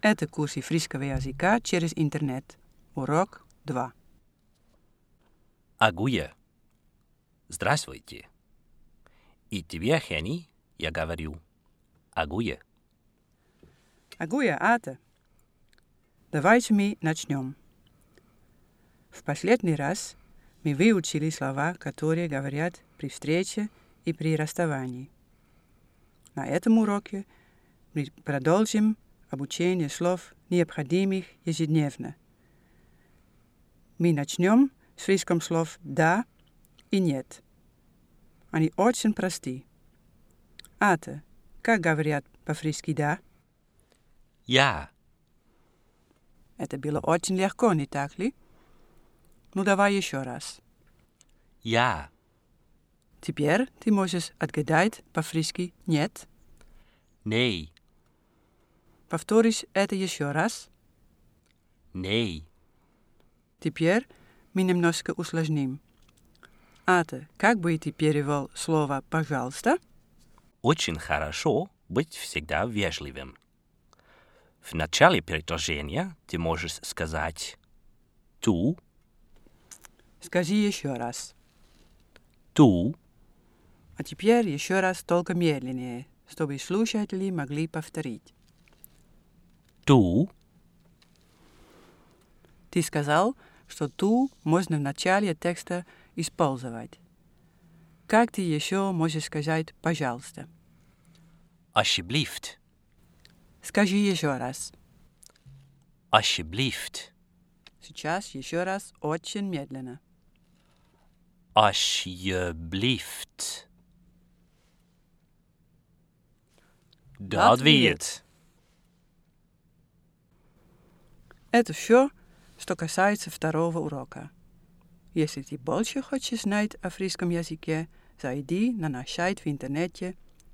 Это курс еврейского языка через интернет. Урок 2. Агуя. Здравствуйте. И тебе, Хенни, я говорю Агуя. Агуя, Ата. Давайте мы начнем. В последний раз мы выучили слова, которые говорят при встрече и при расставании. На этом уроке мы продолжим обучение слов, необходимых ежедневно. Мы начнем с фриском слов «да» и «нет». Они очень просты. Ата, как говорят по-фриски «да»? Я. Это было очень легко, не так ли? Ну, давай еще раз. Я. Теперь ты можешь отгадать по-фриски «нет». Ней. Повторишь это еще раз. Ней. Теперь мы немножко усложним. Ата, как бы ты перевел слово «пожалуйста»? Очень хорошо быть всегда вежливым. В начале предложения ты можешь сказать «ту», Скажи еще раз. «ту», А теперь еще раз только медленнее, чтобы слушатели могли повторить. «ту», Ты сказал, что «ту» можно в начале текста использовать. Как ты еще можешь сказать «пожалуйста»? «alsjeblieft», Скажи еще раз. «alsjeblieft», Сейчас еще раз очень медленно. «alsjeblieft». Dat weet. Это все, что касается второго урока. Если ты больше хочешь знать о фриском языке, зайди на наш сайт в интернете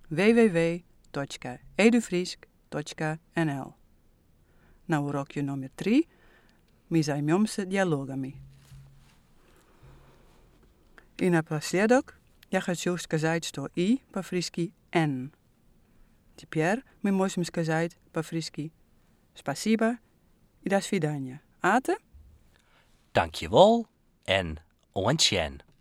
www.edufrisk.nl. На уроке номер 3 мы займемся диалогами. И напоследок я хочу сказать, что «и» по-фриски «н». Теперь мы можем сказать по-фриски «спасибо» и «до свидания». Ата? Dankjewel en oantjen.